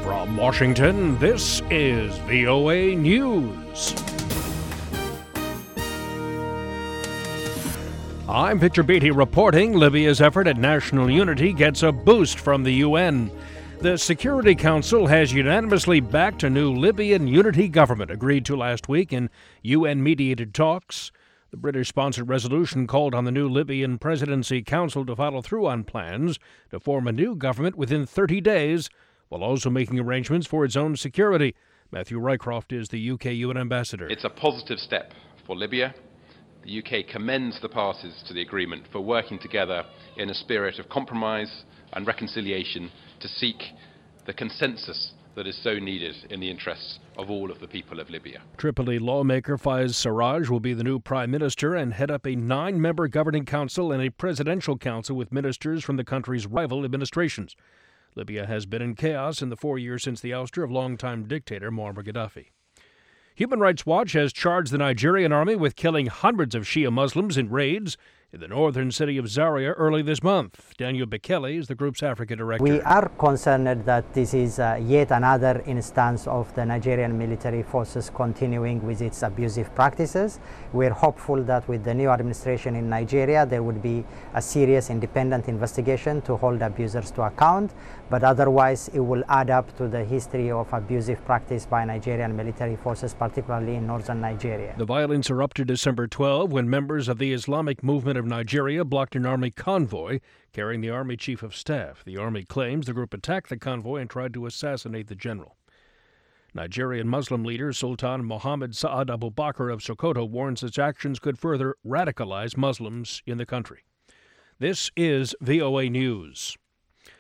From Washington, this is VOA News. I'm Victor Beatty reporting Libya's effort at national unity gets a boost from the UN. The Security Council has unanimously backed a new Libyan unity government agreed to last week in UN-mediated talks. The British-sponsored resolution called on the new Libyan Presidency Council to follow through on plans to form a new government within 30 days, while also making arrangements for its own security. Matthew Rycroft is the UK UN ambassador. It's a positive step for Libya. The UK commends the parties to the agreement for working together in a spirit of compromise and reconciliation to seek the consensus that is so needed in the interests of all of the people of Libya. Tripoli lawmaker Fayez Sarraj will be the new prime minister and head up a 9-member governing council and a presidential council with ministers from the country's rival administrations. Libya has been in chaos in the 4 years since the ouster of longtime dictator Muammar Gaddafi. Human Rights Watch has charged the Nigerian army with killing hundreds of Shia Muslims in raids in the northern city of Zaria early this month. Daniel Bekele is the group's Africa director. We are concerned that this is yet another instance of the Nigerian military forces continuing with its abusive practices. We're hopeful that with the new administration in Nigeria, there would be a serious independent investigation to hold abusers to account, but otherwise it will add up to the history of abusive practice by Nigerian military forces, particularly in northern Nigeria. The violence erupted December 12 when members of the Islamic Movement of Nigeria blocked an army convoy carrying the army chief of staff. The army claims the group attacked the convoy and tried to assassinate the general. Nigerian Muslim leader Sultan Mohammed Sa'ad Abubakar of Sokoto warns its actions could further radicalize Muslims in the country. This is VOA News.